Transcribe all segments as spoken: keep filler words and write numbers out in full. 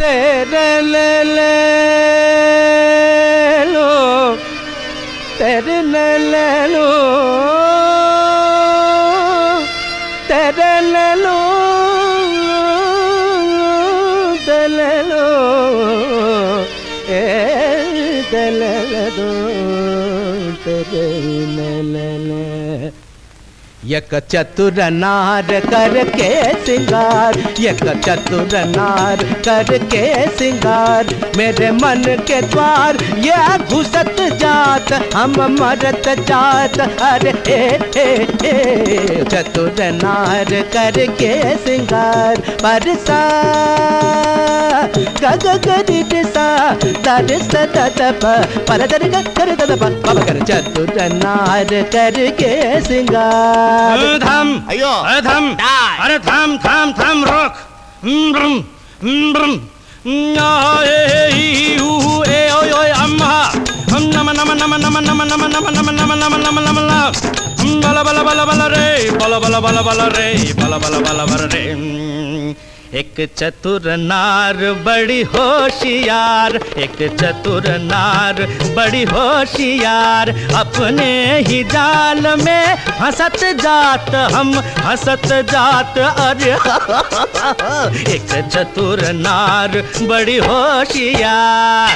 तेरे ले ले लो तेरे ले ले लो तेरे ले लो तेरे ले लो ए तेरे ले दो तेरे ले ले ले एक चतुर नार करके सिंगार एक चतुर नार करके सिंगार मेरे मन के द्वार ये घुसत जात हम मरत जात अरे ए ए ए चतुर नार करके सिंगार परसा गग गरि सा दर सद पर दर कर दद पर कर चतुर नार करके सिंगार थम अयो थम अरे थम थम थम रोक ब्रम ब्रम ए ए ऊ ए ओय ओय अम्मा हम नम नम नम नम नम नम नम नम नम नम नम नम नम बला बला बला बला रे बला बला बला बला रे बला बला बला बला रे एक चतुर नार बड़ी होशियार एक चतुर नार बड़ी होशियार अपने ही जाल में हंसत जात हम हंसत जात अरे एक चतुर नार बड़ी होशियार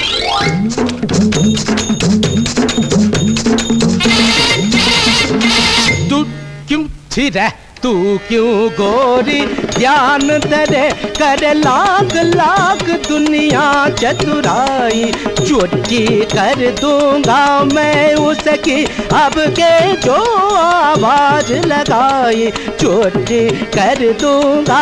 तू क्यों थी रे तू क्यों गोरी ध्यान तेरे कर लाख लाख दुनिया चतुराई चुटकी कर दूंगा मैं उसकी अब के जो आवाज लगाई चुटकी कर दूंगा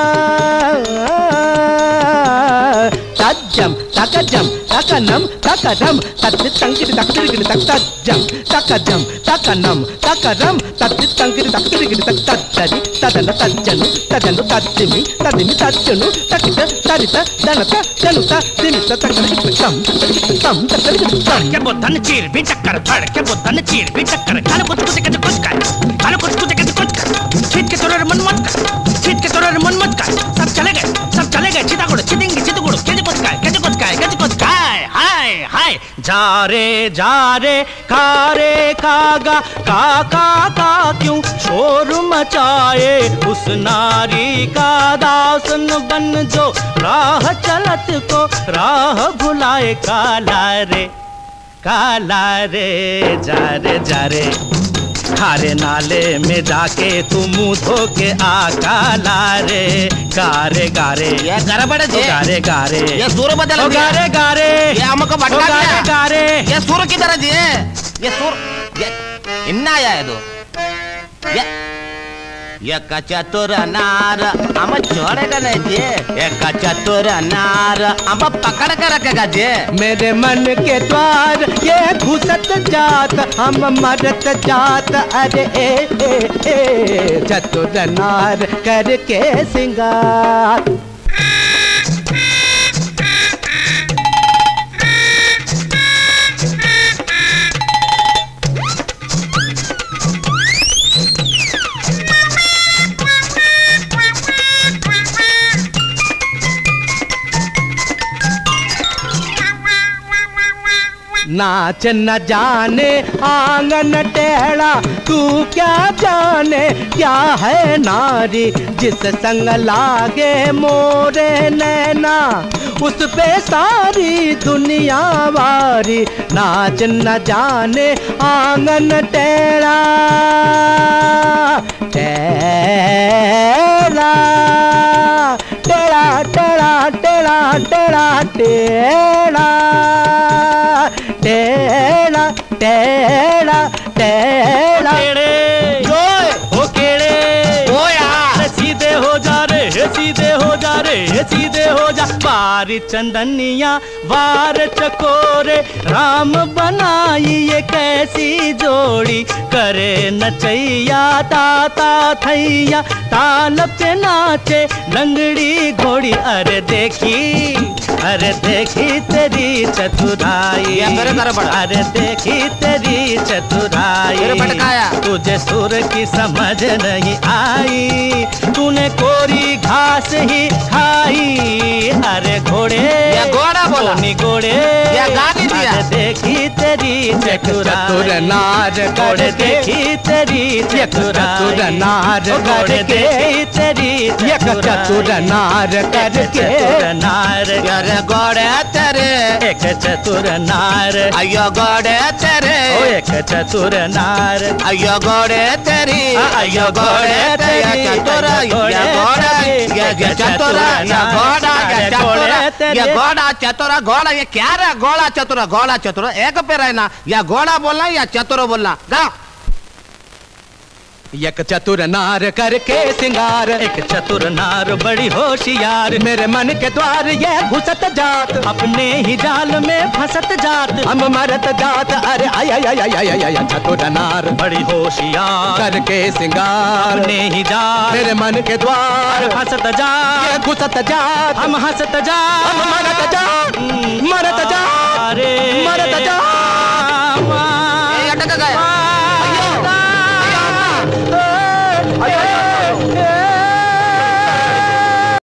तज्जम तकजम तकनम तकरम तत् तंकिर तकरिगिर तक तज्जम तकजम तकनम तकरम तत् तंकिर तकरिगिर तक तज्जरि तदन तज्जनु तदनु तज्जिमि तदिमि तज्जनु तकित तरित दनत जनुत दिमित तकरिगिर तम तम तकरिगिर तम के बोधन चीर भी चक्कर धड़ के बोधन चीर भी चक्कर काले कुछ कुछ के कुछ कर काले कुछ कुछ के कुछ कर छीट के तोरे मन मत कर छीट के तोरे मन मत कर सब चले गए सब चले गए चिता गुड़ चिदिंगी चित गुड़ के कुछ काय के कुछ काय के कुछ काय हाय हाय जा रे जा रे खा रे खागा का का का क्यों शोर मचाए उस नारी का दासन बन जो राह चलत को राह भुलाए काला रे काला रे जा रे जा रे खारे नाले में जाके तू मुंह धो के आ काला रे गारे गारे ये गड़बड़ जे गारे गारे ये सुर बदल ओ गारे गारे ये हमको भटका ओ गारे गारे ये सुर की तरह जे ये सुर ये इन्ना आया है तो ये ये चतुर नार हम छोड़ेगा नहीं जे एक चतुर नार हम पकड़ कर रखेगा जे मेरे मन के द्वार ये घुसत जात हम मरत जात अरे ए ए ए चतुर नार करके सिंगार नाच न जाने आंगन टेढ़ा तू क्या जाने क्या है नारी जिस संग लागे मोरे नैना उस पे सारी दुनिया वारी नाच न जाने आंगन टेढ़ा टेढ़ा टेढ़ा टेढ़ा टेढ़ा टेढ़ा टेढ़ा टेढ़ा टेढ़ा टेढ़ा ओ केड़े ओ यार सीधे हो जा रे सीधे हो जा रे सीधे हो जा बारी चंदनिया वार चकोरे राम बनाई ये कैसी जोड़ी करे नचैया ताता थैया ताल पे नाचे लंगड़ी घोड़ी अरे देखी अरे देखी तेरी चतुराई अरे देखी तेरी चतुराई तुझे सुर की समझ नहीं आई तूने कोरी घास ही खाई अरे ये घोड़े ये घोड़ा बोला नी घोड़े ये गाली दिया देखी तेरी चतुर नार घोड़े देखी तेरी चतुर नार घोड़े देखी तेरी एक चतुर नार करके नार यारे घोड़े तेरे एक चतुर नार अयो घोड़े तेरे ओ एक चतुर नार अयो घोड़े तेरी अयो घोड़े तेरी चतुर ये घोड़ा ये चतुर ये घोड़ा ये चतुर ये घोड़ा चतुर घोड़ा ये क्या रे घोड़ा चतुर घोड़ा चतुर एक पे रहना या घोड़ा बोलना या चतुर बोलना गा एक चतुर नार करके सिंगार एक चतुर नार बड़ी होशियार मेरे मन के द्वार ये घुसत जात अपने ही जाल में फंसत जात हम मरत जात अरे आय आय आय आय आय आय चतुर नार बड़ी होशियार करके सिंगार अपने ही जाल मेरे मन के द्वार फंसत जात ये घुसत जात हम हंसत जात